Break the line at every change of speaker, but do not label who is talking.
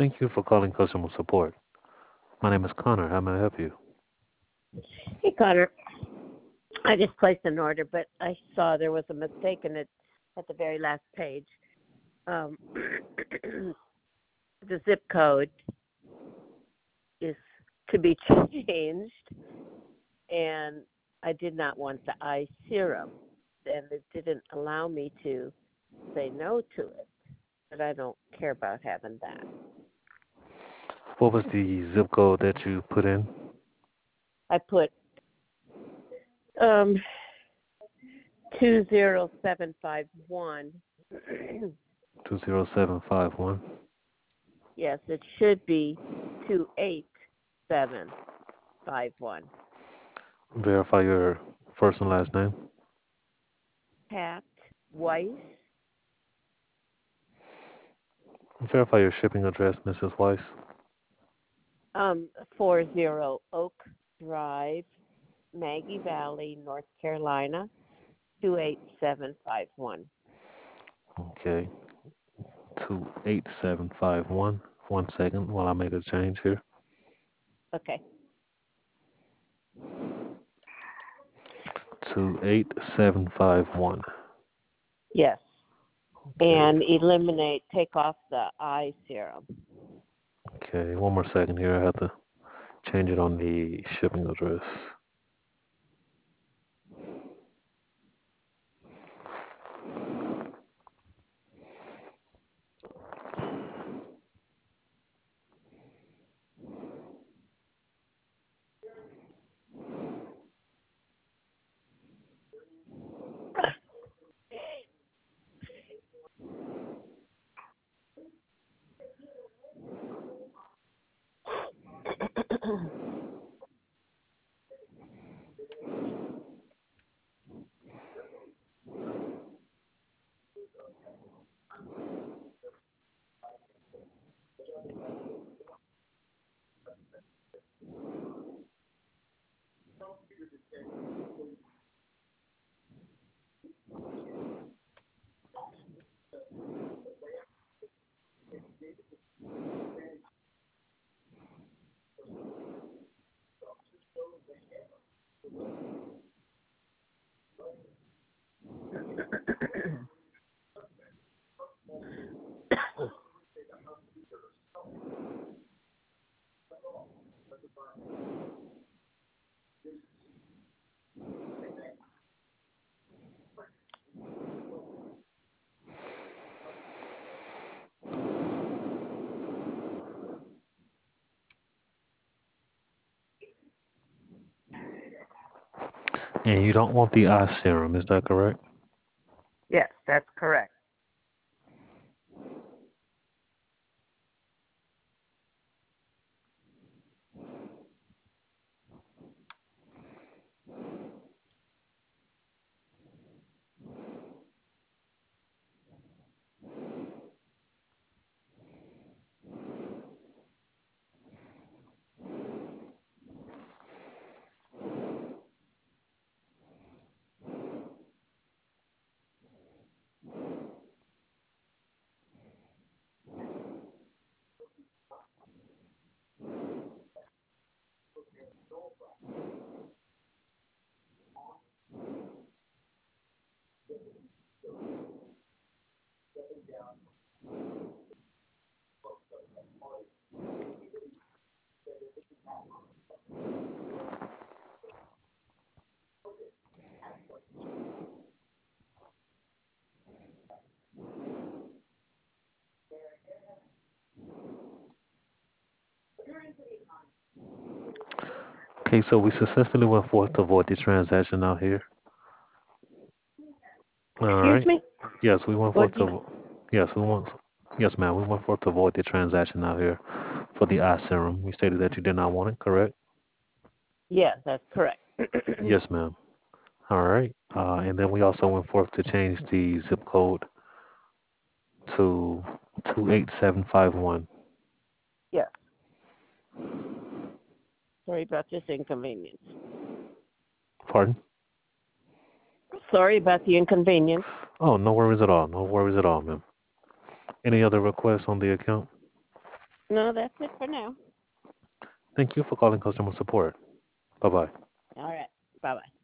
Thank you for calling customer support. My name is Connor. How may I help you?
Hey, Connor. I just placed an order, but I saw there was a mistake in it at the very last page. Um, the zip code is to be changed, and I did not want the eye serum, and it didn't allow me to say no to it, but I don't care about having that.
What was the zip code that you put in?
I put um, 20751.
20751.
Yes, it should be 28751.
Verify your first and last name.
Pat Weiss,
Verify your shipping address, Mrs. Weiss.
40 Oak Drive, Maggie Valley, North Carolina, 28751.
Okay, 28751. One second while I make a change here.
Okay.
28751.
Yes.
Okay,
And take off the eye serum.
okay, one more second here. I have to change it on the shipping address. And you don't want the eye serum, is that correct?
Yes, that's correct.
Okay, so we successfully went forth to avoid the transaction out here. All
Excuse
right.
me?
Yes, we went
What
forth
did you?
to. Yes, we went. Yes, ma'am. We went forth to avoid the transaction out here for the eye serum. You stated that you did not want it, correct?
Yes, that's correct.
Yes, ma'am. All right. And then we also went forth to change the zip code to 28751.
Yes. Sorry about this inconvenience.
Pardon?
Sorry about the inconvenience.
Oh, no worries at all. No worries at all, ma'am. Any other requests on the account?
No, that's it for now.
Thank you for calling customer support. Bye bye.
All right. Bye bye.